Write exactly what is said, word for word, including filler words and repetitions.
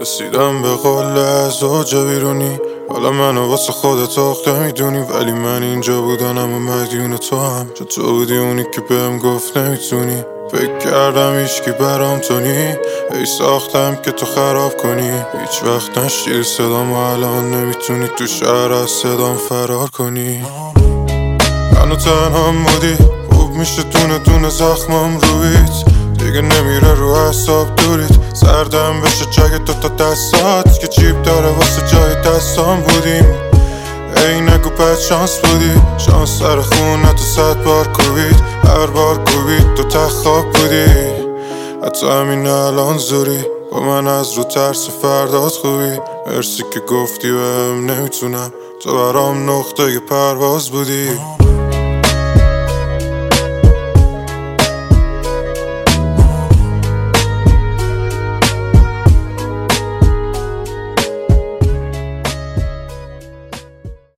رسیدم به قله زوج بیرونی. حالا منو واسه خودت آخته میدونی، ولی من اینجا بودنم و مدیون تو هم. چون تو بودی اونی که بهم گفت نمیتونی. فکر کردم هیچکی برام تو نی، ای ساختم که تو خراب کنی. هیچ وقت نشنیدی صدام و الان نمیتونی تو شهر از صدام فرار کنی. منو تنهام بودی، خوب میشه دونه دونه زخمم رویت. دیگه نمیره رو حساب دوریت، سردم بشه چگه تو تا دستات که چیب داره واسه جای دستان بودیم. ای نگو بد شانس بودی، شانس سر خونه تو صد بار کوبید. هر بار کوبید تو تخواب بودی، حتی همین الان زوری با من از رو ترس فردات خوبی. مرسی که گفتی بهم نمیتونم، تو برام نقطه پرواز بودی.